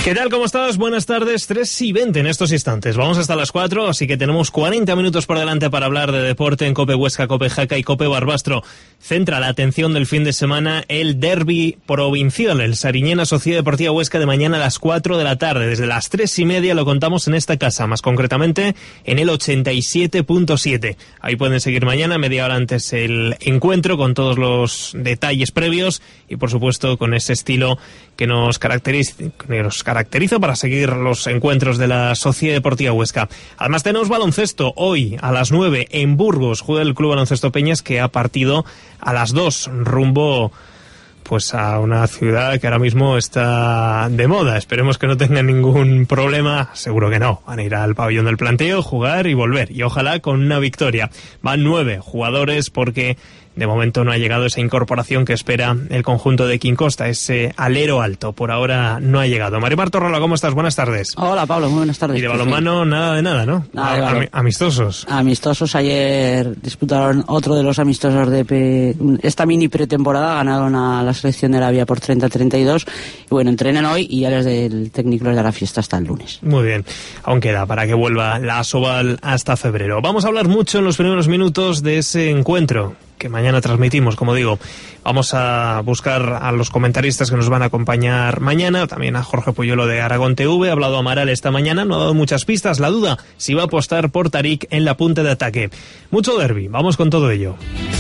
¿Qué tal? ¿Cómo estás? Buenas tardes, 3:20 en estos instantes. Vamos hasta las 4, así que tenemos 40 minutos por delante para hablar de deporte en COPE Huesca, COPE Jaca y COPE Barbastro. Centra la atención del fin de semana el derbi provincial, el Sariñena Sociedad Deportiva Huesca, de mañana a las 4 de la tarde. Desde las 3:30 lo contamos en esta casa, más concretamente en el 87.7. Ahí pueden seguir mañana, media hora antes, el encuentro con todos los detalles previos y, por supuesto, con ese estilo que nos caracteriza para seguir los encuentros de la Sociedad Deportiva Huesca. Además tenemos baloncesto. Hoy a las 9 en Burgos juega el Club Baloncesto Peñas, que ha partido a las 2 rumbo pues a una ciudad que ahora mismo está de moda. Esperemos que no tengan ningún problema. Seguro que no. Van a ir al pabellón del Planteo, jugar y volver. Y ojalá con una victoria. Van 9 jugadores porque de momento no ha llegado esa incorporación que espera el conjunto de Quincosta, ese alero alto. Por ahora no ha llegado. Marimar Torrola, ¿cómo estás? Buenas tardes. Hola, Pablo, muy buenas tardes. Y de balonmano, nada de nada, ¿no? Nada, amistosos. Amistosos. Ayer disputaron otro de los amistosos de esta mini pretemporada. Ganaron a la selección de Arabia por 30-32. Y bueno, entrenan hoy y ya les del técnico les dará fiesta hasta el lunes. Muy bien. Aún queda para que vuelva la Asobal hasta febrero. Vamos a hablar mucho en los primeros minutos de ese encuentro que mañana transmitimos, como digo. Vamos a buscar a los comentaristas que nos van a acompañar mañana, también a Jorge Puyuelo de Aragón TV. Ha hablado Amaral esta mañana, no ha dado muchas pistas. La duda, si va a apostar por Tarik en la punta de ataque. Mucho derbi, vamos con todo ello.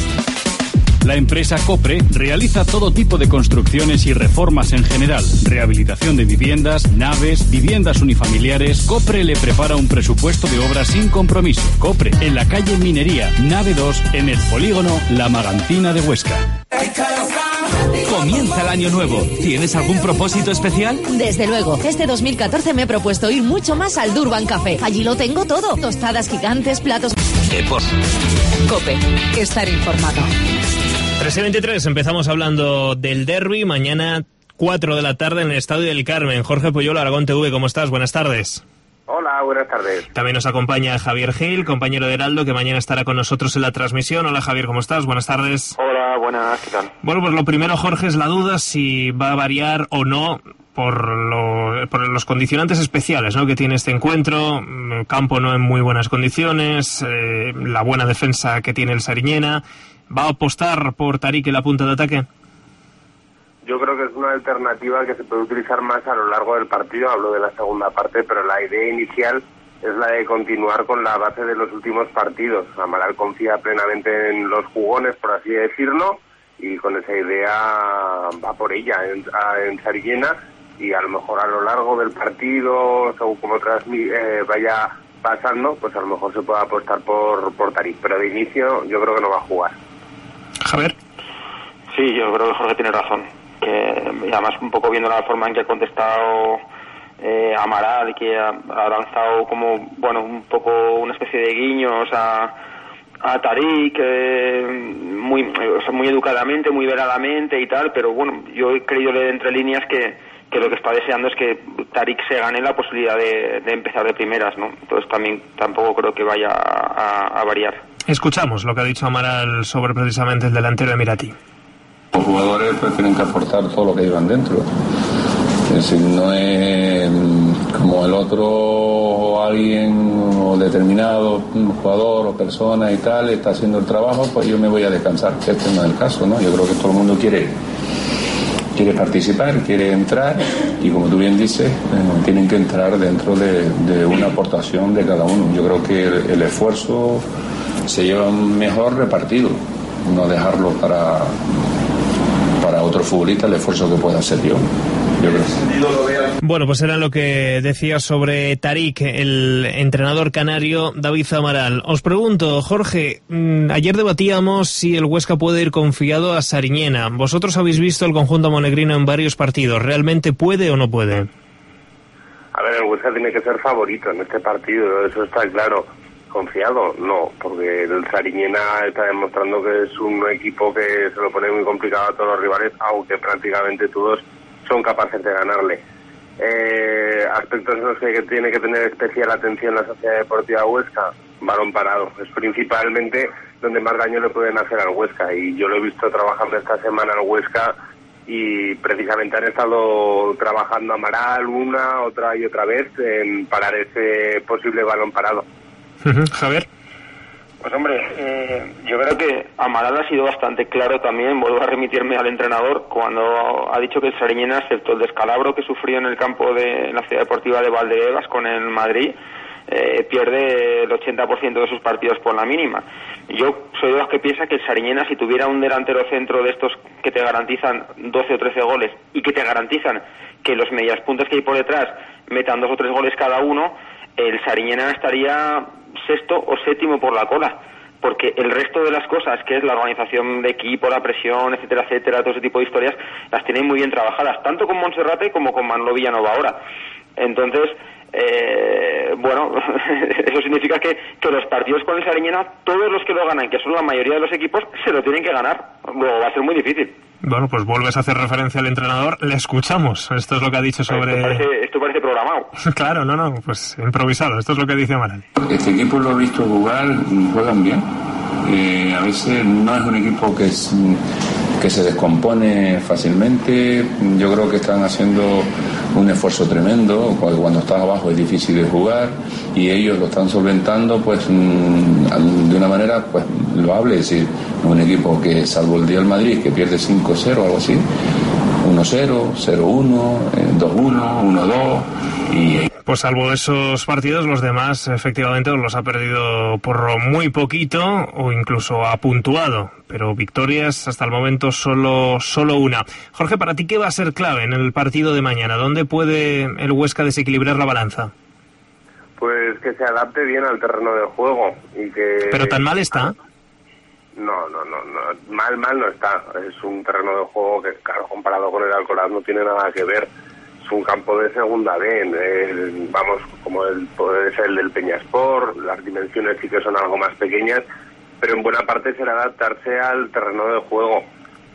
La empresa Copre realiza todo tipo de construcciones y reformas en general. Rehabilitación de viviendas, naves, viviendas unifamiliares. Copre le prepara un presupuesto de obras sin compromiso. Copre, en la calle Minería, nave 2, en el polígono La Magantina de Huesca. Comienza el año nuevo. ¿Tienes algún propósito especial? Desde luego. Este 2014 me he propuesto ir mucho más al Durban Café. Allí lo tengo todo. Tostadas gigantes, platos... COPE. Estar informado. 3:23, empezamos hablando del derbi. Mañana 4 de la tarde en el Estadio del Carmen. Jorge Puyuelo, Aragón TV, ¿cómo estás? Buenas tardes. Hola, buenas tardes. También nos acompaña Javier Gil, compañero de Heraldo, que mañana estará con nosotros en la transmisión. Hola Javier, ¿cómo estás? Buenas tardes. Hola, buenas, ¿qué tal? Bueno, pues lo primero, Jorge, es la duda si va a variar o no por los condicionantes especiales, ¿no?, que tiene este encuentro. El campo no en muy buenas condiciones, la buena defensa que tiene el Sariñena. ¿Va a apostar por Tarik en la punta de ataque? Yo creo que es una alternativa que se puede utilizar más a lo largo del partido. Hablo de la segunda parte, pero la idea inicial es la de continuar con la base de los últimos partidos. Amaral confía plenamente en los jugones, por así decirlo, y con esa idea va por ella en Sariñena, y a lo mejor a lo largo del partido, según como vaya pasando, pues a lo mejor se puede apostar por Tarik, pero de inicio yo creo que no va a jugar. Javier. Sí, yo creo que Jorge tiene razón. Y además, un poco viendo la forma en que ha contestado Amaral, que ha lanzado como, bueno, un poco una especie de guiños a Tarik, muy educadamente, muy veladamente y tal, pero bueno, yo he creído leer entre líneas que lo que está deseando es que Tarik se gane la posibilidad de empezar de primeras, ¿no? Entonces tampoco creo que vaya a variar. Escuchamos lo que ha dicho Amaral sobre precisamente el delantero emiratí. Los jugadores pues tienen que aportar todo lo que llevan dentro. Es decir, no es como el otro o alguien o determinado jugador o persona y tal está haciendo el trabajo, pues yo me voy a descansar. Este no es el caso, ¿no? Yo creo que todo el mundo quiere participar, quiere entrar, y como tú bien dices, tienen que entrar dentro de una aportación de cada uno. Yo creo que el esfuerzo se lleva mejor repartido, no dejarlo para otro futbolista, el esfuerzo que pueda hacer yo. Bueno, pues era lo que decía sobre Tarik el entrenador canario David Amaral. Os pregunto, Jorge, ayer debatíamos si el Huesca puede ir confiado a Sariñena. Vosotros habéis visto el conjunto monegrino en varios partidos. ¿Realmente puede o no puede? A ver, el Huesca tiene que ser favorito en este partido, eso está claro. ¿Confiado? No, porque el Sariñena está demostrando que es un equipo que se lo pone muy complicado a todos los rivales, aunque prácticamente todos son capaces de ganarle. Aspectos en los que tiene que tener especial atención la Sociedad Deportiva Huesca: balón parado. Es principalmente donde más daño le pueden hacer al Huesca, y yo lo he visto trabajando esta semana al Huesca y precisamente han estado trabajando Amaral una, otra y otra vez en parar ese posible balón parado. Javier. Pues hombre, yo creo que Amaral ha sido bastante claro también, vuelvo a remitirme al entrenador, cuando ha dicho que el Sariñena, excepto el descalabro que sufrió en el campo en la ciudad deportiva de Valdebebas con el Madrid, pierde el 80% de sus partidos por la mínima. Yo soy de los que piensa que el Sariñena, si tuviera un delantero centro de estos que te garantizan 12 o 13 goles y que te garantizan que los medias puntas que hay por detrás metan 2 o 3 goles cada uno, el Sariñena estaría sexto o séptimo por la cola, porque el resto de las cosas, que es la organización de equipo, la presión, etcétera, etcétera, todo ese tipo de historias, las tienen muy bien trabajadas, tanto con Monserrate como con Manolo Villanova ahora. Entonces, bueno, eso significa que los partidos con el Sariñena, todos los que lo ganan, que son la mayoría de los equipos, se lo tienen que ganar. Luego va a ser muy difícil. Bueno, pues vuelves a hacer referencia al entrenador, le escuchamos. Esto es lo que ha dicho sobre... Esto parece programado. Claro, no, pues improvisado. Esto es lo que dice Amaral. Este equipo lo he visto jugar, juegan bien. A veces no es un equipo que se descompone fácilmente. Yo creo que están haciendo un esfuerzo tremendo. Cuando estás abajo es difícil de jugar y ellos lo están solventando pues de una manera pues loable. Es decir, un equipo que, salvo el día del Madrid, que pierde 5-0 o algo así, 1-0, 0-1, 2-1, 1-2 y... Pues salvo esos partidos, los demás efectivamente los ha perdido por muy poquito o incluso ha puntuado, pero victorias hasta el momento solo una. Jorge, ¿para ti qué va a ser clave en el partido de mañana? ¿Dónde puede el Huesca desequilibrar la balanza? Pues que se adapte bien al terreno de juego y que... ¿Pero tan mal está? No, mal no está. Es un terreno de juego que, claro, comparado con el Alcoraz no tiene nada que ver. Es un campo de segunda B, vamos, como puede ser el del Peñaspor, las dimensiones sí que son algo más pequeñas, pero en buena parte será adaptarse al terreno de juego,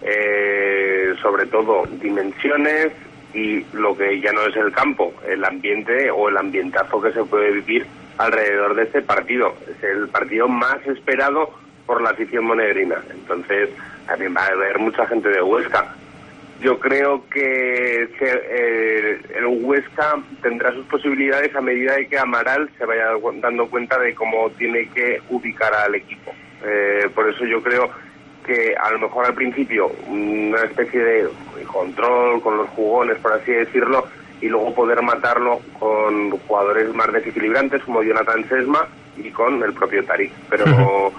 sobre todo dimensiones y lo que ya no es el campo, el ambiente o el ambientazo que se puede vivir alrededor de este partido. Es el partido más esperado por la afición monegrina, entonces también va a haber mucha gente de Huesca. Yo creo que el Huesca tendrá sus posibilidades a medida de que Amaral se vaya dando cuenta de cómo tiene que ubicar al equipo. Por eso yo creo que a lo mejor al principio una especie de control con los jugones, por así decirlo, y luego poder matarlo con jugadores más desequilibrantes como Jonathan Sesma y con el propio Tarik. Pero...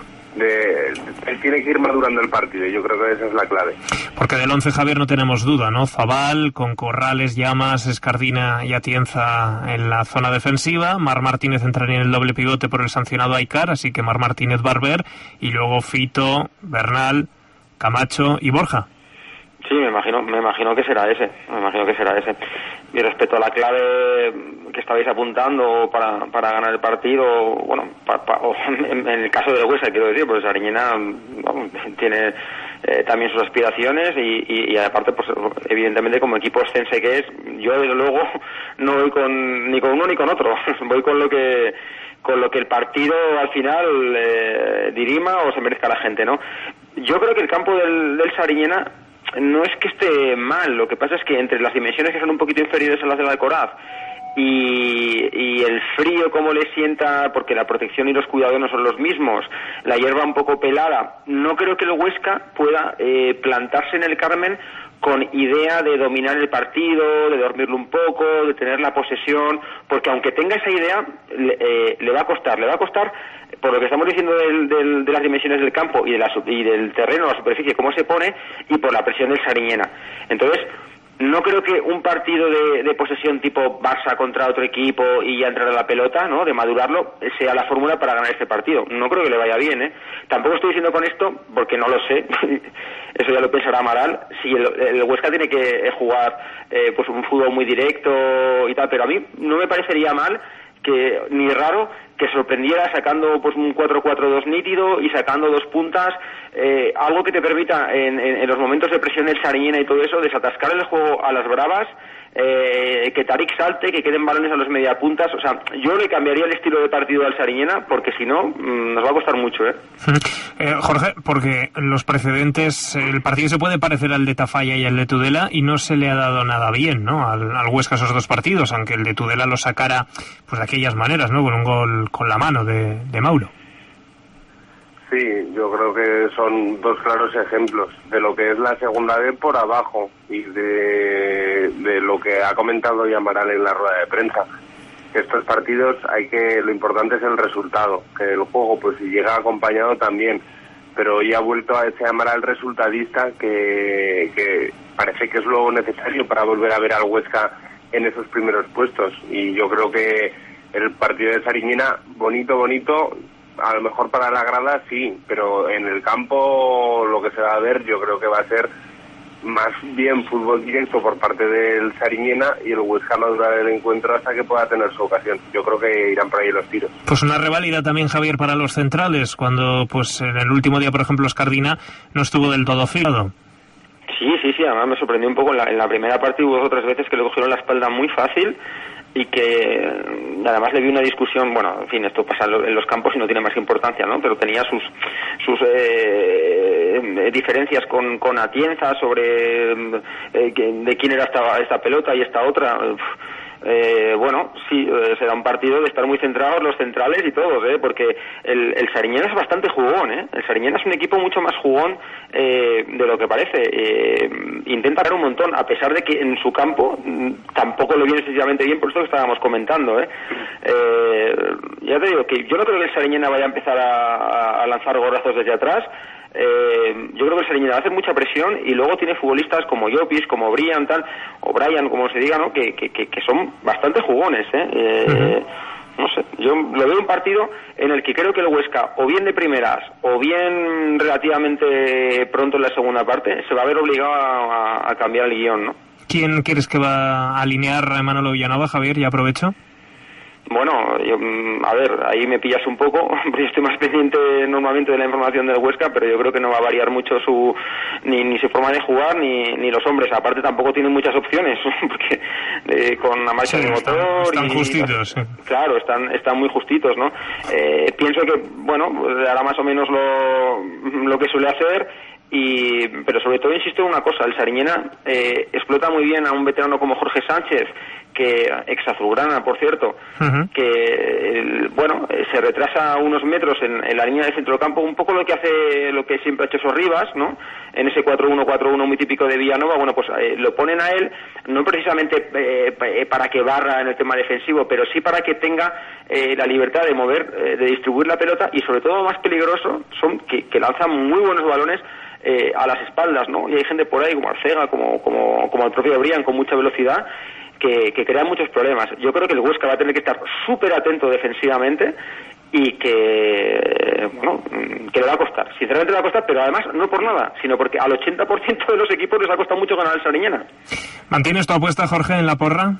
tiene que ir madurando el partido y yo creo que esa es la clave. Porque del 11, Javier, no tenemos duda, ¿no? Zabal, con Corrales, Llamas, Escardina y Atienza en la zona defensiva. Mar Martínez entraría en el doble pivote por el sancionado Aikar, así que Mar Martínez, Barber, y luego Fito, Bernal, Camacho y Borja. Sí, me imagino que será ese. Y respecto a la clave que estabais apuntando para ganar el partido, bueno, en el caso del Huesca, quiero decir, pues Sariñena tiene también sus aspiraciones y aparte, pues evidentemente como equipo ostense que es, yo desde luego no voy ni con uno ni con otro, voy con lo que el partido al final dirima o se merezca la gente, ¿no? Yo creo que el campo del Sariñena no es que esté mal, lo que pasa es que entre las dimensiones que son un poquito inferiores a las del Alcoraz y el frío como le sienta, porque la protección y los cuidados no son los mismos, la hierba un poco pelada, no creo que el Huesca pueda plantarse en el Carmen con idea de dominar el partido, de dormirlo un poco, de tener la posesión, porque aunque tenga esa idea, le va a costar, por lo que estamos diciendo de las dimensiones del campo y del terreno, la superficie, cómo se pone, y por la presión del Sariñena. Entonces, no creo que un partido de posesión tipo Barça contra otro equipo y ya entrar a la pelota, ¿no?, de madurarlo, sea la fórmula para ganar este partido. No creo que le vaya bien, ¿eh? Tampoco estoy diciendo con esto, porque no lo sé, eso ya lo pensará Amaral, si el Huesca tiene que jugar pues un fútbol muy directo y tal, pero a mí no me parecería mal ni raro que sorprendiera sacando pues un 4-4-2 nítido y sacando dos puntas, algo que te permita en los momentos de presión del Sariñena y todo eso, desatascar el juego a las bravas, que Tarik salte, que queden balones a los mediapuntas. O sea, yo le cambiaría el estilo de partido al Sariñena, porque si no, nos va a costar mucho, Jorge, porque los precedentes, el partido se puede parecer al de Tafalla y al de Tudela, y no se le ha dado nada bien, ¿no?, al Huesca esos dos partidos, aunque el de Tudela lo sacara pues de aquellas maneras, ¿no?, con un gol con la mano de Mauro. Sí, yo creo que son dos claros ejemplos de lo que es la segunda B por abajo y de lo que ha comentado Amaral en la rueda de prensa. Que estos partidos lo importante es el resultado, que el juego pues si llega acompañado también, pero hoy ha vuelto a ese Amaral resultadista que parece que es lo necesario para volver a ver al Huesca en esos primeros puestos, y yo creo que el partido de Sariñena, bonito, a lo mejor para la grada sí, pero en el campo lo que se va a ver yo creo que va a ser más bien fútbol directo por parte del Sariñena, y el Huesca madurar el encuentro hasta que pueda tener su ocasión. Yo creo que irán por ahí los tiros. Pues una reválida también, Javier, para los centrales, cuando pues en el último día, por ejemplo, Escardina no estuvo del todo afilado. Sí, además me sorprendió un poco en la primera parte. Hubo otras veces que le cogieron la espalda muy fácil y que además le vi una discusión, bueno, en fin, esto pasa en los campos y no tiene más importancia, ¿no?, pero tenía sus diferencias con Atienza sobre de quién era esta pelota y esta otra. Bueno, sí, será un partido de estar muy centrados los centrales y todos, porque el Sariñena es bastante jugón, El Sariñena es un equipo mucho más jugón de lo que parece. Intenta ganar un montón, a pesar de que en su campo tampoco lo viene excesivamente bien, por esto que estábamos comentando, Ya te digo que yo no creo que el Sariñena vaya a empezar a lanzar gorrazos desde atrás. Yo creo que el Sariñena va a hacer mucha presión, y luego tiene futbolistas como Llopis, como Brian, o Brian, como se diga, ¿no?, que son bastante jugones, No sé, yo lo veo un partido en el que creo que el Huesca, o bien de primeras, o bien relativamente pronto en la segunda parte, se va a ver obligado a cambiar el guión, ¿no? ¿Quién crees que va a alinear a Manolo Vilanova, Javier? Y aprovecho. Bueno, a ver, ahí me pillas un poco, porque yo estoy más pendiente normalmente de la información del Huesca, pero yo creo que no va a variar mucho ni su forma de jugar, ni los hombres. Aparte tampoco tienen muchas opciones, porque con la marcha del motor... Están justitos. Sí. Claro, están muy justitos, ¿no? Pienso que, bueno, hará más o menos lo que suele hacer, pero sobre todo insisto en una cosa: el Sariñena explota muy bien a un veterano como Jorge Sánchez, que ex azulgrana, por cierto, se retrasa unos metros en la línea de centro del campo, un poco lo que siempre ha hecho Sorribas, ¿no?, en ese 4-1-4-1 muy típico de Vilanova. Bueno, pues lo ponen a él, no precisamente para que barra en el tema defensivo, pero sí para que tenga la libertad de mover, de distribuir la pelota, y sobre todo lo más peligroso son que lanzan muy buenos balones a las espaldas, ¿no? Y hay gente por ahí como Arcega, como el propio Brian, con mucha velocidad, que crean muchos problemas. Yo creo que el Huesca va a tener que estar súper atento defensivamente, y que le va a costar. Sinceramente le va a costar, pero además no por nada, sino porque al 80% de los equipos les ha costado mucho ganar al Sariñena. ¿Mantienes tu apuesta, Jorge, en la porra?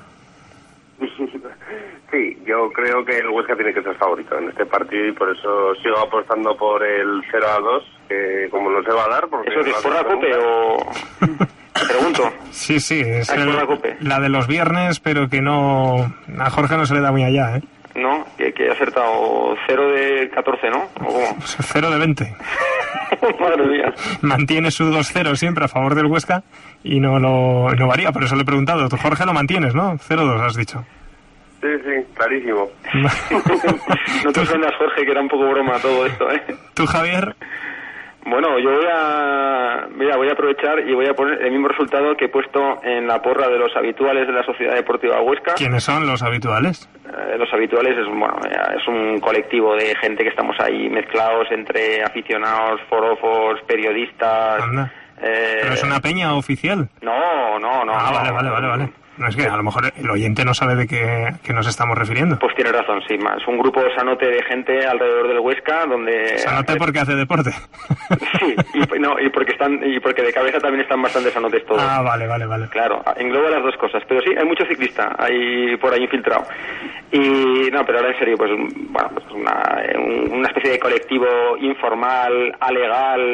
Sí, yo creo que el Huesca tiene que ser favorito en este partido, y por eso sigo apostando por el 0-2, que como no se va a dar... Porque ¿eso es por la COPE o...? Te pregunto. Sí, es la de los viernes, pero que no... A Jorge no se le da muy allá, ¿eh? No, que ha acertado 0 de 14, ¿no? ¿O cómo? 0 de 20. Madre mía. Mantiene su 2-0 siempre a favor del Huesca y no varía, por eso le he preguntado. Tú, Jorge, lo mantienes, ¿no? 0-2 has dicho. Sí, clarísimo. No te ofendas, Jorge, que era un poco broma todo esto, ¿eh? ¿Tú, Javier? Bueno, yo voy a aprovechar y voy a poner el mismo resultado que he puesto en la porra de los habituales de la Sociedad Deportiva Huesca. ¿Quiénes son los habituales? Los habituales es un colectivo de gente que estamos ahí mezclados entre aficionados, forofos, periodistas. Anda. ¿Pero es una peña oficial? No. Vale. No, es que a lo mejor el oyente no sabe de qué nos estamos refiriendo. Pues tiene razón, sí, es un grupo sanote de gente alrededor del Huesca, donde... Sanote porque hace deporte. Sí, y porque de cabeza también están bastante sanotes todos. Ah, vale. Claro, engloba las dos cosas, pero sí, hay mucho ciclista ahí por ahí infiltrado. Pero ahora en serio, pues una especie de colectivo informal, alegal,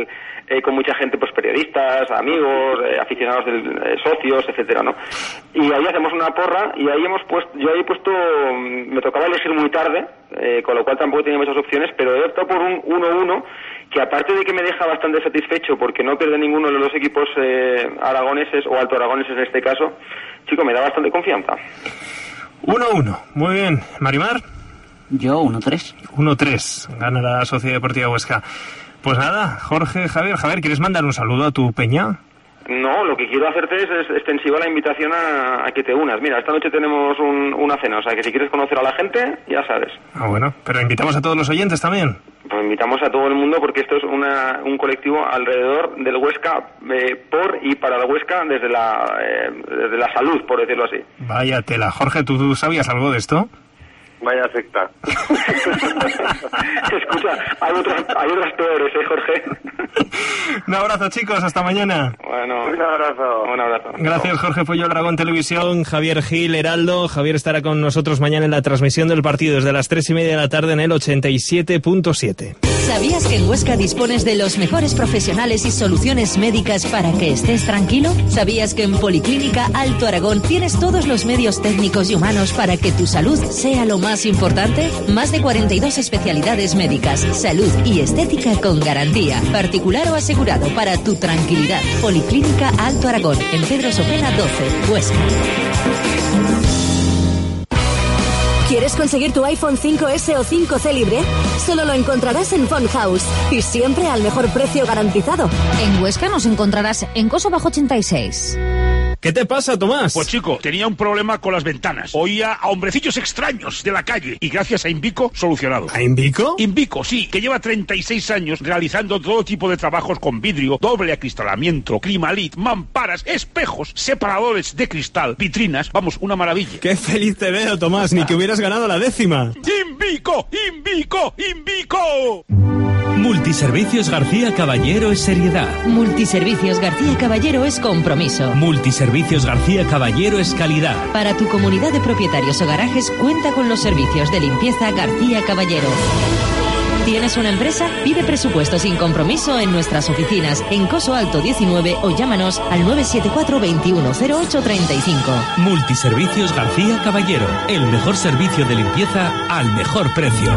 con mucha gente, pues periodistas, amigos, aficionados, socios, etcétera, ¿no? Y ahí hacemos una porra y ahí yo he puesto, me tocaba elegir muy tarde, con lo cual tampoco tenía muchas opciones, pero he optado por un 1-1 que, aparte de que me deja bastante satisfecho porque no pierde ninguno de los equipos aragoneses o alto aragoneses en este caso, chico, me da bastante confianza. 1-1, muy bien. ¿Marimar? Yo 1-3. 1-3, gana la Sociedad Deportiva Huesca. Pues nada, Jorge, Javier, ¿quieres mandar un saludo a tu peña? No, lo que quiero hacerte es extensiva la invitación a que te unas. Mira, esta noche tenemos una cena, o sea que si quieres conocer a la gente, ya sabes. Ah, bueno, pero invitamos a todos los oyentes también. Pues invitamos a todo el mundo porque esto es un colectivo alrededor del Huesca, por y para el Huesca, desde la salud, por decirlo así. Vaya tela. Jorge, ¿tú sabías algo de esto? Vaya secta. Escucha, hay otras peores, Jorge. Un abrazo, chicos, hasta mañana. Bueno, un abrazo. Gracias, Jorge Puyol, Aragón Televisión, Javier Gil, Heraldo. Javier estará con nosotros mañana en la transmisión del partido desde las 3:30 de la tarde en el 87.7. ¿Sabías que en Huesca dispones de los mejores profesionales y soluciones médicas para que estés tranquilo? ¿Sabías que en Policlínica Alto Aragón tienes todos los medios técnicos y humanos para que tu salud sea lo más importante? Más de 42 especialidades médicas, salud y estética con garantía, particular o asegurado, para tu tranquilidad. Policlínica Alto Aragón, en Pedro Sopena 12, Huesca. ¿Quieres conseguir tu iPhone 5S o 5C libre? Solo lo encontrarás en Phone House y siempre al mejor precio garantizado. En Huesca nos encontrarás en Coso Bajo 86. ¿Qué te pasa, Tomás? Pues chico, tenía un problema con las ventanas. Oía a hombrecillos extraños de la calle y gracias a Invico, solucionado. ¿A Invico? Invico, sí, que lleva 36 años realizando todo tipo de trabajos con vidrio, doble acristalamiento, Climalit, mamparas, espejos, separadores de cristal, vitrinas, vamos, una maravilla. ¡Qué feliz te veo, Tomás! Ni que hubieras ganado la 10ª. ¡Invico! ¡Invico! ¡Invico! Multiservicios García Caballero es seriedad. Multiservicios García Caballero es compromiso. Multiservicios García Caballero es calidad. Para tu comunidad de propietarios o garajes, cuenta con los servicios de limpieza García Caballero. ¿Tienes una empresa? Pide presupuesto sin compromiso en nuestras oficinas en Coso Alto 19 o llámanos al 974 2108 35. Multiservicios García Caballero, el mejor servicio de limpieza al mejor precio.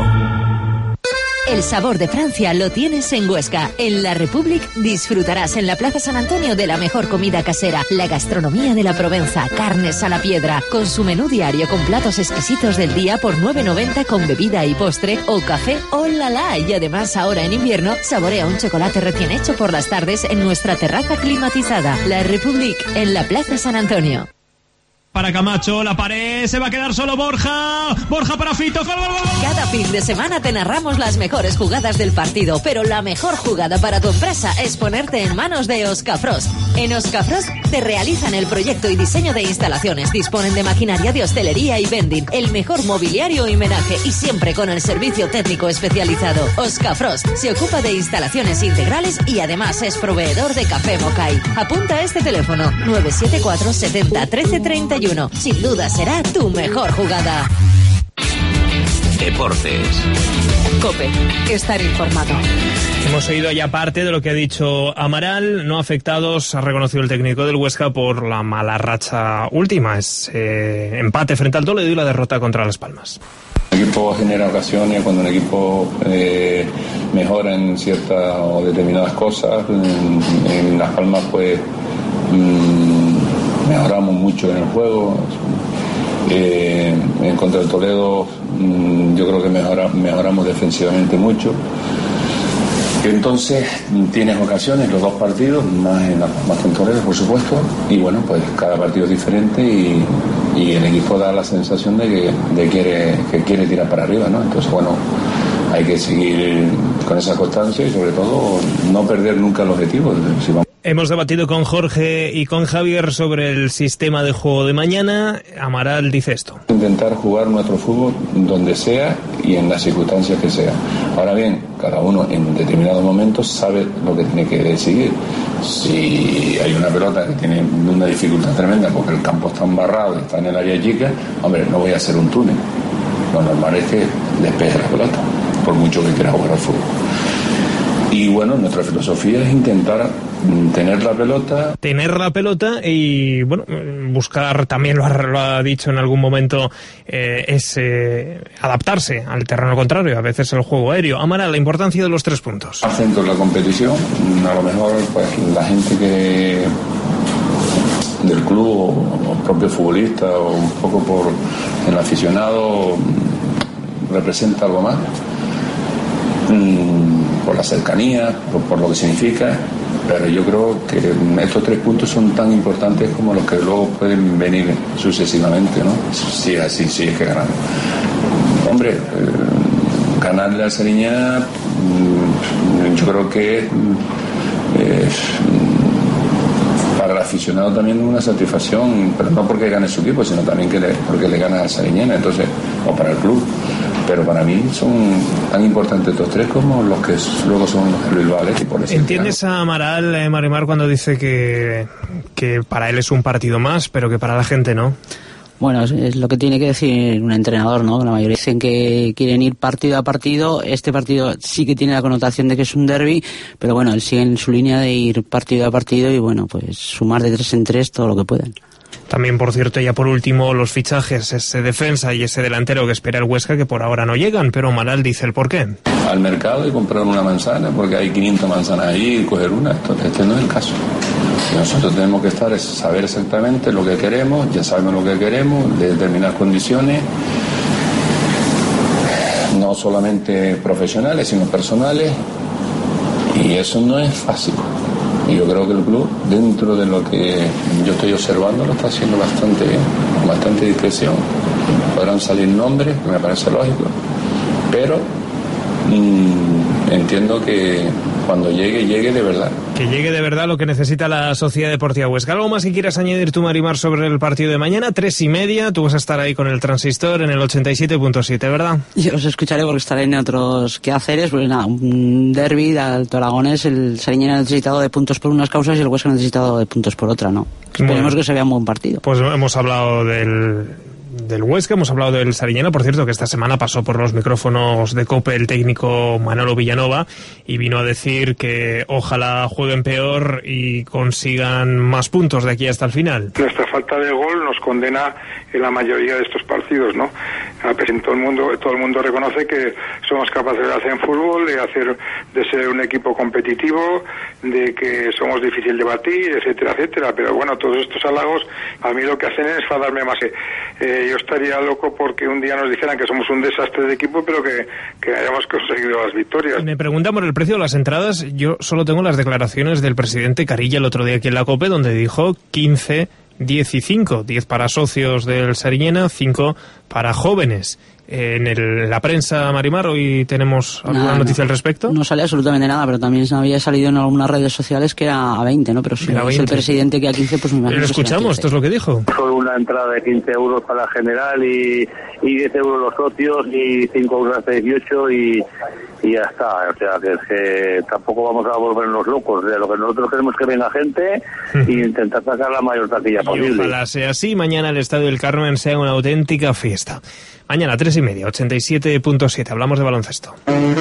El sabor de Francia lo tienes en Huesca. En La Republic disfrutarás en la Plaza San Antonio de la mejor comida casera, la gastronomía de la Provenza, carnes a la piedra, con su menú diario con platos exquisitos del día por 9,90 con bebida y postre o café ¡oh la la! Y además ahora en invierno saborea un chocolate recién hecho por las tardes en nuestra terraza climatizada. La Republic en la Plaza San Antonio. Para Camacho, la pared, se va a quedar solo Borja para Fito. Cada fin de semana te narramos las mejores jugadas del partido, pero la mejor jugada para tu empresa es ponerte en manos de Oscafrost. En Oscafrost te realizan el proyecto y diseño de instalaciones, disponen de maquinaria de hostelería y vending, el mejor mobiliario y menaje y siempre con el servicio técnico especializado. Oscafrost se ocupa de instalaciones integrales y además es proveedor de café Mocay. Apunta este teléfono 974 70 13 31. Sin duda será tu mejor jugada. Deportes. COPE. Estar informado. Hemos oído ya parte de lo que ha dicho Amaral. No afectados, ha reconocido el técnico del Huesca por la mala racha última. Es empate frente al Toledo y la derrota contra Las Palmas. El equipo genera ocasiones cuando un equipo mejora en ciertas o determinadas cosas. En Las Palmas pues mejoramos mucho en el juego. En contra del Toledo yo creo que mejoramos defensivamente mucho. Entonces tienes ocasiones los dos partidos, más que en Toledo, por supuesto, y bueno, pues cada partido es diferente y el equipo da la sensación de que quiere tirar para arriba, ¿no? Entonces bueno, hay que seguir con esa constancia y sobre todo no perder nunca el objetivo. Si vamos... Hemos debatido con Jorge y con Javier sobre el sistema de juego de mañana. Amaral dice esto. Intentar jugar nuestro fútbol donde sea y en las circunstancias que sea. Ahora bien, cada uno en determinados momentos sabe lo que tiene que seguir. Si hay una pelota que tiene una dificultad tremenda porque el campo está embarrado y está en el área chica, hombre, no voy a hacer un túnel. Lo normal es que despeje la pelota, por mucho que quiera jugar al fútbol. Y bueno, nuestra filosofía es intentar tener la pelota y bueno, buscar, también lo ha dicho en algún momento, es adaptarse al terreno contrario, a veces el juego aéreo. Amaral, la importancia de los 3 puntos. Al centro de la competición, a lo mejor pues la gente que del club o propio futbolista o un poco por el aficionado representa algo más, por la cercanía, por lo que significa, pero yo creo que estos 3 puntos son tan importantes como los que luego pueden venir sucesivamente, ¿no? Si es que ganan. Hombre, ganarle al Sariñena, yo creo que para el aficionado también una satisfacción, pero no porque gane su equipo, sino también porque le gana al Sariñena, entonces, o para el club. Pero para mí son tan importantes estos 3 como los que luego son los rivales. ¿Entiendes a Amaral, Marimar, cuando dice que para él es un partido más, pero que para la gente no? Bueno, es lo que tiene que decir un entrenador, ¿no? La mayoría dicen que quieren ir partido a partido. Este partido sí que tiene la connotación de que es un derbi, pero bueno, él sigue en su línea de ir partido a partido y bueno, pues sumar de 3 en 3 todo lo que puedan. También, por cierto, ya por último, los fichajes, ese defensa y ese delantero que espera el Huesca, que por ahora no llegan, pero Amaral dice el porqué. Al mercado y comprar una manzana, porque hay 500 manzanas ahí y coger una. Este no es el caso. Y nosotros tenemos que saber exactamente lo que queremos, ya sabemos lo que queremos, de determinadas condiciones, no solamente profesionales, sino personales, y eso no es fácil. Y yo creo que el club, dentro de lo que yo estoy observando, lo está haciendo bastante bien, con bastante discreción. Podrán salir nombres, que me parece lógico, pero entiendo que cuando llegue de verdad. Que llegue de verdad lo que necesita la Sociedad Deportiva Huesca. ¿Algo más que quieras añadir tú, Marimar, sobre el partido de mañana? 3:30, tú vas a estar ahí con el transistor en el 87.7, ¿verdad? Yo los escucharé porque estaré en otros quehaceres. Pues nada, un derbi de Alto Aragonés, el Sariñena ha necesitado de puntos por unas causas y el Huesca ha necesitado de puntos por otra, ¿no? Esperemos que se vea un buen partido. Pues hemos hablado del Huesca, hemos hablado del Sariñena, por cierto, que esta semana pasó por los micrófonos de COPE el técnico Manolo Villanova y vino a decir que ojalá jueguen peor y consigan más puntos de aquí hasta el final. Nuestra falta de gol nos condena en la mayoría de estos partidos, ¿no? Todo el mundo reconoce que somos capaces de hacer en fútbol, de ser un equipo competitivo, de que somos difícil de batir, etcétera, etcétera, pero bueno, todos estos halagos a mí lo que hacen es enfadarme más. Yo estaría loco porque un día nos dijeran que somos un desastre de equipo, pero que hayamos conseguido las victorias. Me preguntan por el precio de las entradas. Yo solo tengo las declaraciones del presidente Carilla el otro día aquí en la COPE, donde dijo 15, 10 y 5. 10 para socios del Sariñena, 5 para jóvenes. En la prensa, Marimar, hoy tenemos alguna noticia al respecto. No sale absolutamente nada, pero también había salido en algunas redes sociales que era a 20, ¿no? Pero si es el presidente que a 15, pues me imagino. Lo escuchamos, esto es lo que dijo. Solo una entrada de 15 euros para la general y 10 euros los socios y 5 euros hasta 18 y ya está. O sea, que tampoco vamos a volvernos locos. De lo que nosotros queremos que venga gente e intentar sacar la mayor taquilla posible. Ojalá sea así. Mañana el Estadio del Carmen sea una auténtica fiesta. Mañana 3:30, 87.7. Hablamos de baloncesto.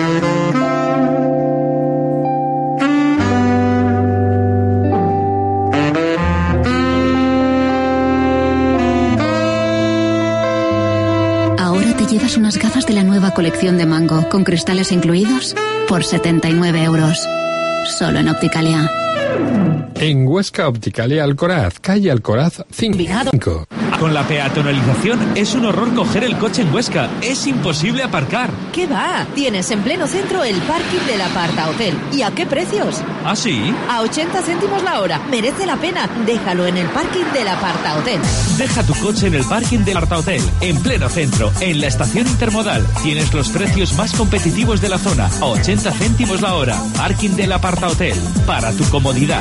¿Ahora te llevas unas gafas de la nueva colección de Mango con cristales incluidos? Por 79 euros. Solo en Opticalia. En Huesca, Opticalia Alcoraz, calle Alcoraz 5. Con la peatonalización es un horror coger el coche en Huesca. Es imposible aparcar. ¿Qué va? Tienes en pleno centro el parking del Aparta Hotel. ¿Y a qué precios? ¿Ah, sí? A 80 céntimos la hora. Merece la pena. Déjalo en el parking del Aparta Hotel. Deja tu coche en el parking del Aparta Hotel. En pleno centro, en la estación intermodal. Tienes los precios más competitivos de la zona. A 80 céntimos la hora. Parking del Aparta Hotel. Para tu comodidad.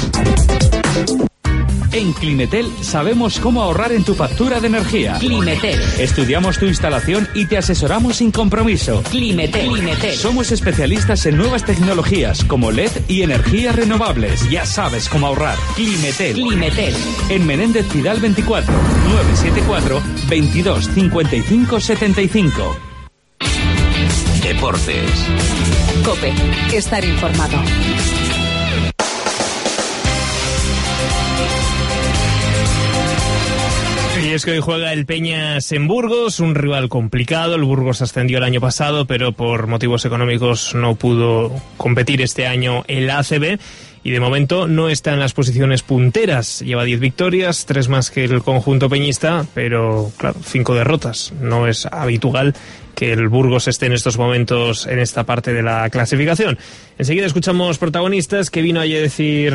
En Climetel sabemos cómo ahorrar en tu factura de energía. Climetel. Estudiamos tu instalación y te asesoramos sin compromiso. Climetel. Somos especialistas en nuevas tecnologías como LED y energías renovables. Ya sabes cómo ahorrar. Climetel. En Menéndez Pidal 24 974 22 55 75. Deportes. COPE. Estar informado. Y es que hoy juega el Peñas en Burgos, un rival complicado. El Burgos ascendió el año pasado, pero por motivos económicos no pudo competir este año el ACB. Y de momento no está en las posiciones punteras. Lleva 10 victorias, 3 más que el conjunto peñista, pero claro, 5 derrotas. No es habitual que el Burgos esté en estos momentos en esta parte de la clasificación. Enseguida escuchamos protagonistas que vino a decir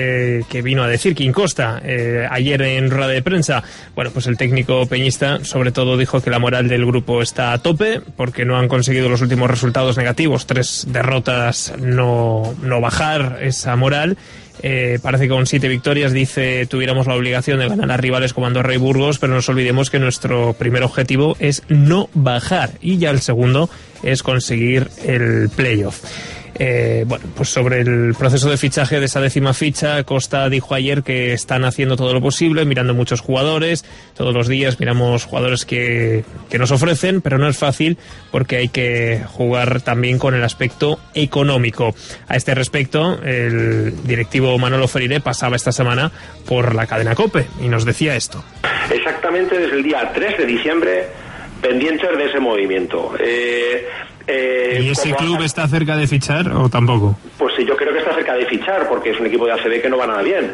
Quim Costa ayer en rueda de prensa. Bueno, pues el técnico peñista sobre todo dijo que la moral del grupo está a tope porque no han conseguido los últimos resultados negativos. 3 derrotas, no bajar esa moral. Parece que con 7 victorias, dice, tuviéramos la obligación de ganar a rivales como Andorra y Burgos, pero no nos olvidemos que nuestro primer objetivo es no bajar y ya el segundo es conseguir el playoff. Bueno, pues sobre el proceso de fichaje de esa 10ª ficha, Costa dijo ayer que están haciendo todo lo posible, mirando muchos jugadores, todos los días miramos jugadores que nos ofrecen, pero no es fácil porque hay que jugar también con el aspecto económico. A este respecto, el directivo Manolo Freire pasaba esta semana por la cadena COPE y nos decía esto. Exactamente desde el día 3 de diciembre, pendientes de ese movimiento. ¿Y ese club está cerca de fichar o tampoco? Pues sí, yo creo que está cerca de fichar porque es un equipo de ACB que no va nada bien.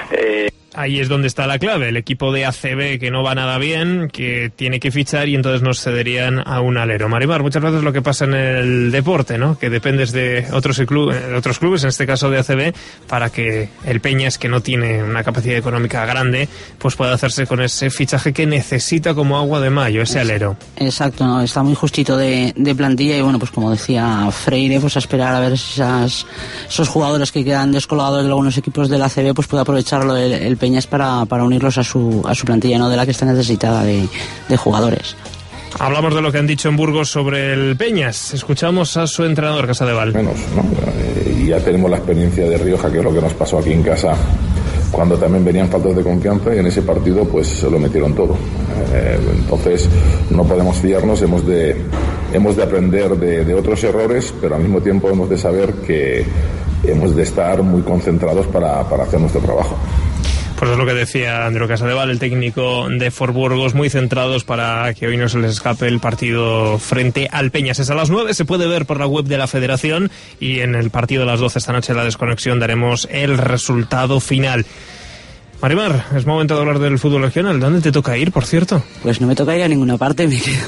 Ahí es donde está la clave, el equipo de ACB que no va nada bien, que tiene que fichar y entonces nos cederían a un alero. Marimar, muchas veces lo que pasa en el deporte, ¿no? Que dependes de otros clubes, en este caso de ACB, para que el Peñas, que no tiene una capacidad económica grande, pues pueda hacerse con ese fichaje que necesita como agua de mayo, ese alero. Exacto, ¿no? Está muy justito de plantilla y bueno, pues como decía Freire, pues a esperar a ver si esos jugadores que quedan descolgados de algunos equipos del ACB, pues puede aprovecharlo el Peñas para unirlos a su plantilla, ¿no? De la que está necesitada de jugadores. Hablamos de lo que han dicho en Burgos sobre el Peñas. Escuchamos a su entrenador, Casadevall. Menos, ¿no? Y ya tenemos la experiencia de Rioja, que es lo que nos pasó aquí en casa, cuando también venían faltos de confianza y en ese partido pues se lo metieron todo. Entonces no podemos fiarnos, hemos de aprender de otros errores, pero al mismo tiempo hemos de saber que hemos de estar muy concentrados para hacer nuestro trabajo. Pues es lo que decía Andreu Casadevall, el técnico de For Burgos, muy centrados para que hoy no se les escape el partido frente al Peñas. Es a las 9, se puede ver por la web de la Federación y en el partido de las 12 esta noche, la desconexión, daremos el resultado final. Marimar, es momento de hablar del fútbol regional. ¿Dónde te toca ir, por cierto? Pues no me toca ir a ninguna parte,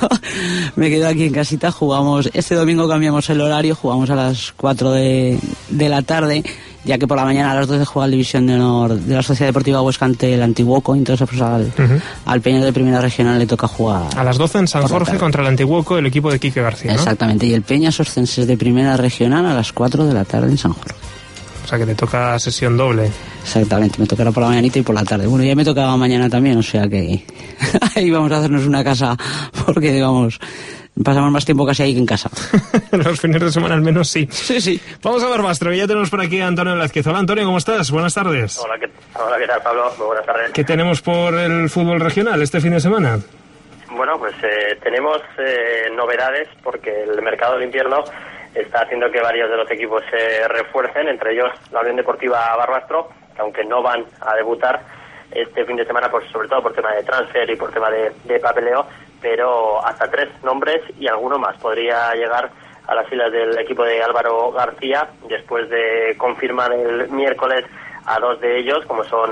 me quedo aquí en casita. Jugamos, este domingo cambiamos el horario, jugamos a las 4 de la tarde, ya que por la mañana a las 12 juega la División de Honor de la Sociedad Deportiva Huesca ante el Antiguoco, entonces pues al Peñas de Primera Regional le toca jugar a las 12 en San Jorge contra el Antiguoco, el equipo de Quique García, ¿no? Exactamente, y el Peñas Oscenses de Primera Regional a las 4 de la tarde en San Jorge. O sea que te toca sesión doble. Exactamente, me tocará por la mañanita y por la tarde. Bueno, ya me tocaba mañana también, o sea que ahí vamos a hacernos una casa porque, digamos, pasamos más tiempo casi ahí que en casa. Los fines de semana al menos sí. Sí. Vamos a ver, Mastro, que ya tenemos por aquí a Antonio Velázquez. Hola, Antonio, ¿cómo estás? Buenas tardes. Hola, ¿qué tal, Pablo? Muy buenas tardes. ¿Qué tenemos por el fútbol regional este fin de semana? Bueno, pues tenemos novedades porque el mercado del invierno está haciendo que varios de los equipos se refuercen, entre ellos la Unión Deportiva Barbastro, que aunque no van a debutar este fin de semana, pues sobre todo por tema de transfer y por tema de papeleo, pero hasta 3 nombres y alguno más podría llegar a las filas del equipo de Álvaro García, después de confirmar el miércoles a 2 de ellos, como son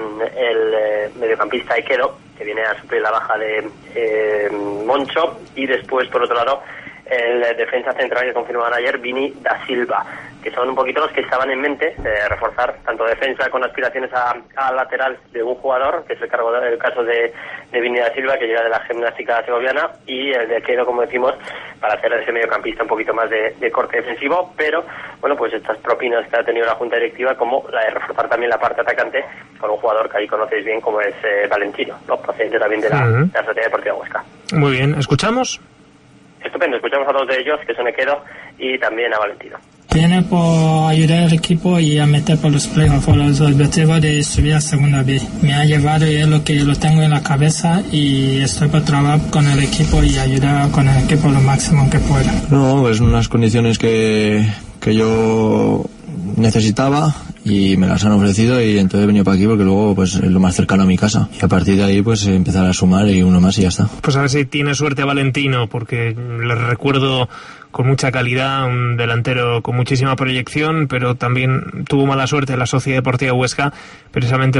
el mediocampista Iquero, que viene a suplir la baja de Moncho, y después, por otro lado, el defensa central que confirmaban ayer, Vini da Silva, que son un poquito los que estaban en mente de reforzar tanto defensa con aspiraciones a lateral de un jugador, que es el caso de Vini da Silva, que llega de la gimnástica segoviana, y el de Quedo, como decimos, para hacer ese mediocampista un poquito más de corte defensivo, pero bueno, pues estas propinas que ha tenido la Junta Directiva, como la de reforzar también la parte atacante con un jugador que ahí conocéis bien, como es Valentino, ¿no? Procedente también de la Sociedad Deportiva Huesca. Muy bien, ¿escuchamos? Estupendo, escuchamos a 2 de ellos, que son Equedo y también a Valentino. Viene por ayudar al equipo y a meter por los playoffs, por los objetivos de subir a Segunda B. Me ha llevado y es lo que lo tengo en la cabeza y estoy para trabajar con el equipo y ayudar con el equipo lo máximo que pueda. No, es unas condiciones que que yo necesitaba y me las han ofrecido, y entonces he venido para aquí porque luego pues es lo más cercano a mi casa, y a partir de ahí pues empezar a sumar y uno más y ya está. Pues a ver si tiene suerte a Valentino, porque le recuerdo con mucha calidad, un delantero con muchísima proyección, pero también tuvo mala suerte en la Sociedad Deportiva Huesca, precisamente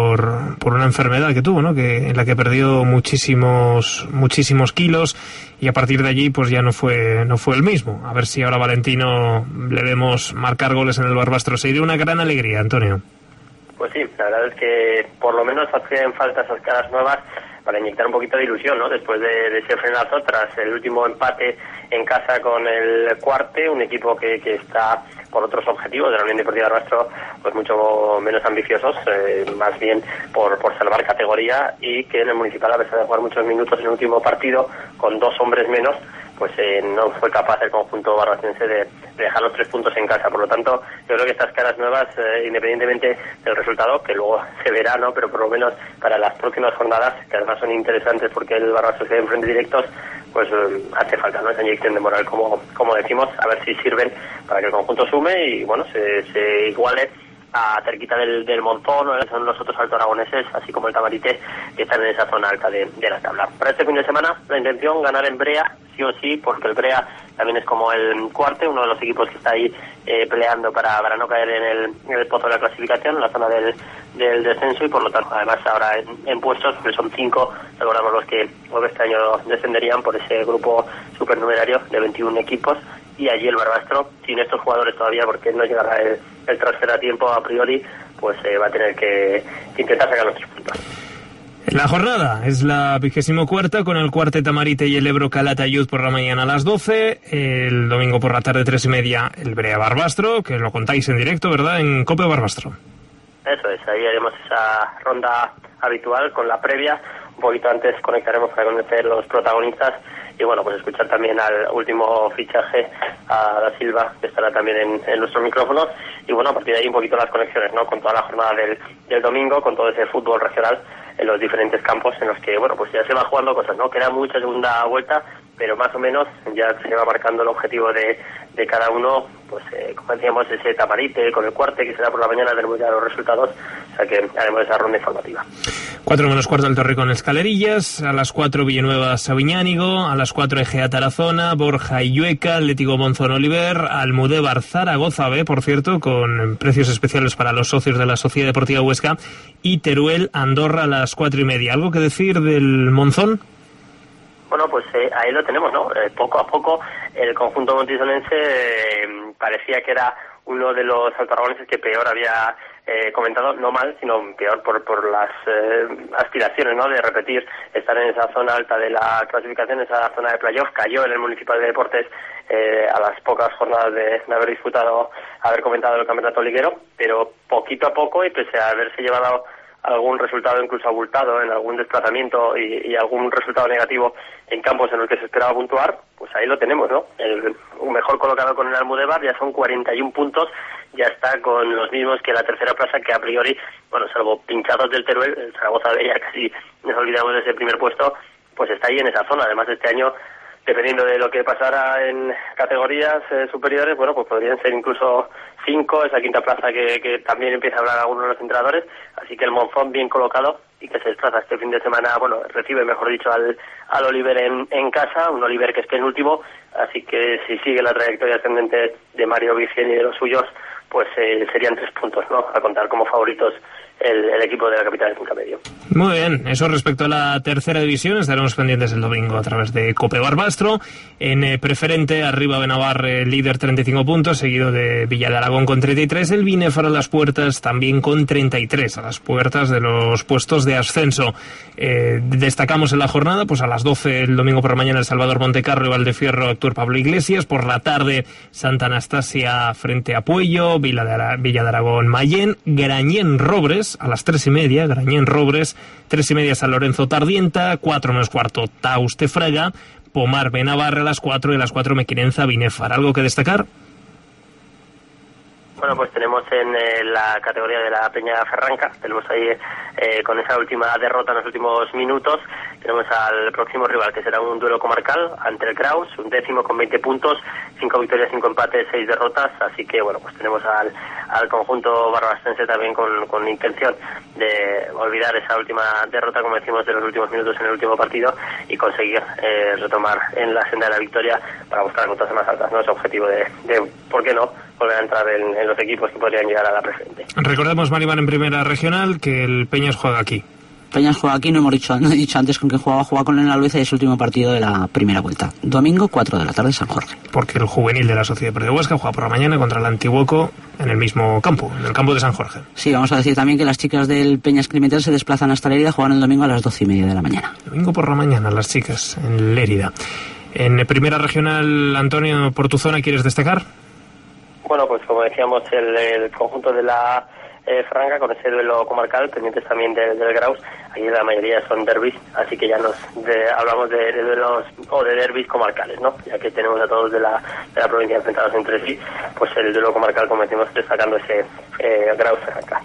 por una enfermedad que tuvo, ¿no? En la que perdió muchísimos kilos, y a partir de allí pues ya no fue el mismo. A ver si ahora Valentino le vemos marcar goles en el Barbastro. Sería una gran alegría, Antonio. Pues sí, la verdad es que por lo menos hacen falta esas caras nuevas para inyectar un poquito de ilusión, ¿no? Después de ese frenazo tras el último empate en casa con el Cuarte, un equipo que está por otros objetivos de la Unión Deportiva Barbastro, pues mucho menos ambiciosos, más bien por salvar categoría, y que en el Municipal, a pesar de jugar muchos minutos en el último partido con 2 hombres menos, pues no fue capaz el conjunto barbacense de dejar los 3 puntos en casa. Por lo tanto, yo creo que estas caras nuevas, independientemente del resultado, que luego se verá, ¿no? Pero por lo menos para las próximas jornadas, que además son interesantes porque el Barbastro se ve en frente directos, pues hace falta, ¿no? Esa inyección de moral, como decimos, a ver si sirven para que el conjunto sume y, bueno, se iguale a cerquita del Monzón, ¿no? Son los otros alto aragoneses, así como el Tamarite, que están en esa zona alta de la tabla. Para este fin de semana, la intención, ganar en Brea, sí o sí, porque el Brea también es como el Cuarte, uno de los equipos que está ahí peleando para no caer en el pozo de la clasificación, en la zona del descenso, y por lo tanto, además ahora en puestos, que son 5, recordamos los que este año descenderían por ese grupo supernumerario de 21 equipos, y allí el Barbastro, sin estos jugadores todavía, porque no llegará el transfer a tiempo a priori, pues va a tener que intentar sacar los 3 puntos. La jornada es la 24ª, con el Cuarte Tamarite y el Ebro Calatayud por la mañana a las 12, el domingo por la tarde 3:30 el Brea Barbastro, que lo contáis en directo, ¿verdad?, en Cope Barbastro. Eso es, ahí haremos esa ronda habitual con la previa. Un poquito antes conectaremos para conocer los protagonistas y, bueno, pues escuchar también al último fichaje, a Da Silva, que estará también en nuestros micrófonos. Y, bueno, a partir de ahí un poquito las conexiones, ¿no? Con toda la jornada del domingo, con todo ese fútbol regional en los diferentes campos en los que, bueno, pues ya se va jugando cosas, ¿no? Queda mucha segunda vuelta, pero más o menos ya se va marcando el objetivo de cada uno. Pues como decíamos, ese Tamarite con el Cuarte, que será por la mañana, tenemos ya los resultados, o sea que haremos esa ronda informativa. 4 menos cuarto el Torrecón Escalerillas, a las 4 Villanueva Sabiñánigo, a las 4 Egea Tarazona, Borja Illueca, Atlético Monzón Oliver, Almudévar Zaragoza B, por cierto, con precios especiales para los socios de la Sociedad Deportiva Huesca, y Teruel Andorra a las 4:30. ¿Algo que decir del Monzón? Bueno, pues ahí lo tenemos, ¿no? Poco a poco el conjunto montisonense parecía que era uno de los altoaragoneses que peor había comentado, no mal, sino peor por las aspiraciones, ¿no? De repetir, estar en esa zona alta de la clasificación, esa zona de playoff. Cayó en el Municipal de Deportes a las pocas jornadas de haber comentado el campeonato liguero, pero poquito a poco, y pese a haberse llevado algún resultado incluso abultado en algún desplazamiento y algún resultado negativo en campos en los que se esperaba puntuar, pues ahí lo tenemos, ¿no? El mejor colocado con el Almudévar ya son 41 puntos, ya está con los mismos que la tercera plaza, que a priori, bueno, salvo pinchados del Teruel, el Zaragoza de ya casi nos olvidamos de ese primer puesto, pues está ahí en esa zona. Además, este año, dependiendo de lo que pasara en categorías superiores, bueno, pues podrían ser incluso 5, esa quinta plaza que también empieza a hablar algunos de los entrenadores. Así que el Monzón bien colocado y que se desplaza este fin de semana, bueno, recibe, mejor dicho, al Oliver en casa, un Oliver que es penúltimo, así que si sigue la trayectoria ascendente de Mario Vicien y de los suyos, pues serían 3 puntos, ¿no?, a contar como favoritos el equipo de la capital de Finca Medio. Muy bien, eso respecto a la tercera división. Estaremos pendientes el domingo a través de Cope Barbastro. En preferente, arriba Benavar, líder, 35 puntos, seguido de Villa de Aragón con 33, el Binefar a las puertas también con 33, a las puertas de los puestos de ascenso. Destacamos en la jornada, pues a las 12 el domingo por la mañana, El Salvador Montecarlo y Valdefierro, Actúa Pablo Iglesias. Por la tarde, Santa Anastasia frente a Puello, Villa de Aragón Mayén, Grañén Robres a las 3:30, Grañén Robres, 3:30 San Lorenzo Tardienta, 4 menos cuarto Tauste Fraga, Pomar Benavarre a las 4 y a las 4 Mequinenza Binefar. ¿Algo que destacar? Bueno, pues tenemos en la categoría de la Peña Ferranca, tenemos ahí con esa última derrota en los últimos minutos, tenemos al próximo rival, que será un duelo comarcal ante el Graus, un 10º con 20 puntos, 5 victorias, 5 empates, 6 derrotas, así que bueno, pues tenemos al conjunto barbastrense también con intención de olvidar esa última derrota, como decimos, de los últimos minutos en el último partido y conseguir retomar en la senda de la victoria para buscar notas más altas, ¿no? Ese objetivo de ¿por qué no?, volver a entrar en los equipos que podrían llegar a la preferente. Recordemos, Marimar, en primera regional, que el Peñas juega aquí. Peñas juega aquí, no he dicho antes con que juega con el Alueza y es el último partido de la primera vuelta. Domingo, 4 de la tarde, San Jorge. Porque el juvenil de la Sociedad Deportiva de Huesca juega por la mañana contra el Antiguoco en el mismo campo, en el campo de San Jorge. Sí, vamos a decir también que las chicas del Peñas Climentel se desplazan hasta Lérida, juegan el domingo a las 12:30 de la mañana. Domingo por la mañana, las chicas en Lérida. En primera regional, Antonio, por tu zona, ¿quieres destacar? Bueno, pues como decíamos, el conjunto de la Franca con ese duelo comarcal, pendientes también del Graus, aquí la mayoría son derbis, así que ya hablamos de duelos o de derbis comarcales, ¿no? Ya que tenemos a todos de la provincia enfrentados entre sí, pues el duelo comarcal, como decimos, destacando ese Graus Franca.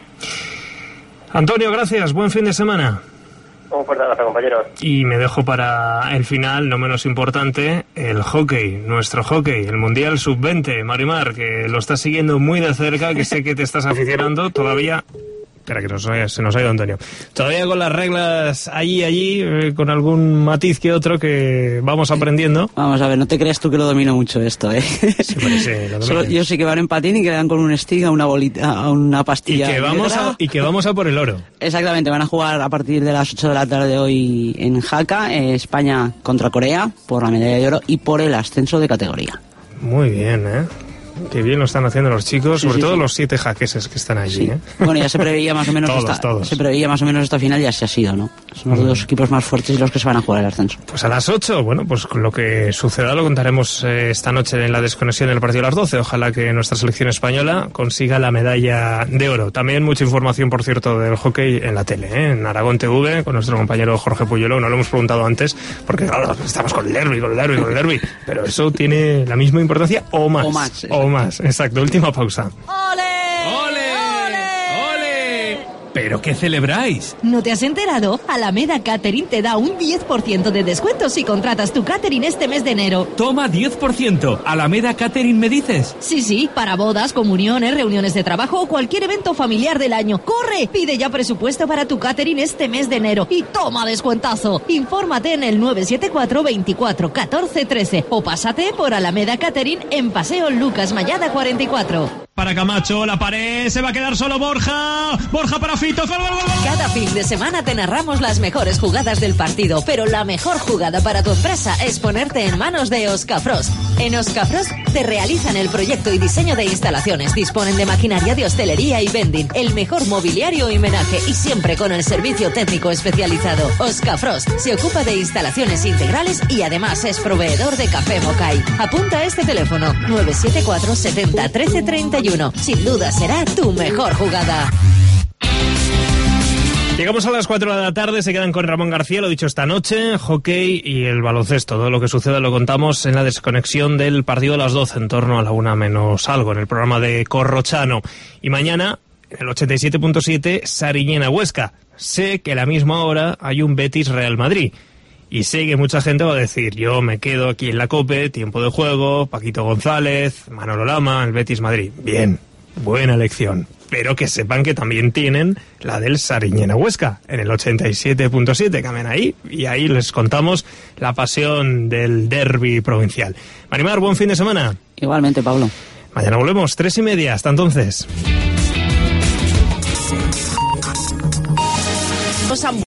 Antonio, gracias, buen fin de semana. Un fuerte abrazo, compañeros. Y me dejo para el final, no menos importante, el hockey, nuestro hockey, el Mundial Sub-20. Marimar, que lo estás siguiendo muy de cerca, que sé que te estás aficionando todavía. Espera, que se nos ha ido Antonio. Todavía con las reglas allí, con algún matiz que otro que vamos aprendiendo. Vamos a ver, no te creas tú que lo domino mucho esto, ¿eh? Sí, lo Solo, yo sé que van en patín y que dan con un stick a una bolita, a una pastilla. Y que vamos a por el oro. Exactamente, van a jugar a partir de las 8 de la tarde hoy en Jaca, España contra Corea, por la medalla de oro y por el ascenso de categoría. Muy bien, ¿eh? Qué bien lo están haciendo los chicos, sobre todo los 7 jaqueses que están allí, ¿eh? Bueno, ya se preveía más o menos todos. Se preveía más o menos esta final, ya se ha sido, ¿no? Son los dos equipos más fuertes y los que se van a jugar el ascenso. Pues a las 8, bueno, pues lo que suceda lo contaremos esta noche en la desconexión del partido a las 12. Ojalá que nuestra selección española consiga la medalla de oro. También mucha información, por cierto, del hockey en la tele, ¿eh? En Aragón TV, con nuestro compañero Jorge Puyuelo. No lo hemos preguntado antes, porque claro, estamos con el derbi, pero eso tiene la misma importancia o más. O más, exacto. Última pausa. ¡Ole! ¿Pero qué celebráis? ¿No te has enterado? Alameda Catering te da un 10% de descuento si contratas tu catering este mes de enero. Toma 10%. ¿Alameda Catering me dices? Sí, para bodas, comuniones, reuniones de trabajo o cualquier evento familiar del año. ¡Corre! Pide ya presupuesto para tu catering este mes de enero y toma descuentazo. Infórmate en el 974 24 14 13 o pásate por Alameda Catering en Paseo Lucas Mayada 44. Para Camacho, la pared, se va a quedar solo Borja para Fito. ¡Gol! Cada fin de semana te narramos las mejores jugadas del partido, pero la mejor jugada para tu empresa es ponerte en manos de Oscafrost. En Oscafrost te realizan el proyecto y diseño de instalaciones, disponen de maquinaria de hostelería y vending, el mejor mobiliario y menaje y siempre con el servicio técnico especializado. Oscafrost se ocupa de instalaciones integrales y además es proveedor de café Mocay. Apunta este teléfono 974 70 13 31. Sin duda será tu mejor jugada. Llegamos a las 4 de la tarde, se quedan con Ramón García, lo dicho esta noche, hockey y el baloncesto. Todo lo que suceda lo contamos en la desconexión del partido a las 12, en torno a la 1 menos algo, en el programa de Corrochano. Y mañana, en el 87.7, Sariñena Huesca. Sé que a la misma hora hay un Betis Real Madrid. Y sé que mucha gente va a decir, yo me quedo aquí en la COPE, tiempo de juego, Paquito González, Manolo Lama, el Betis Madrid. Bien, buena elección. Pero que sepan que también tienen la del Sariñena Huesca, en el 87.7, caben ahí, y ahí les contamos la pasión del derbi provincial. Marimar, buen fin de semana. Igualmente, Pablo. Mañana volvemos, 3:30, hasta entonces.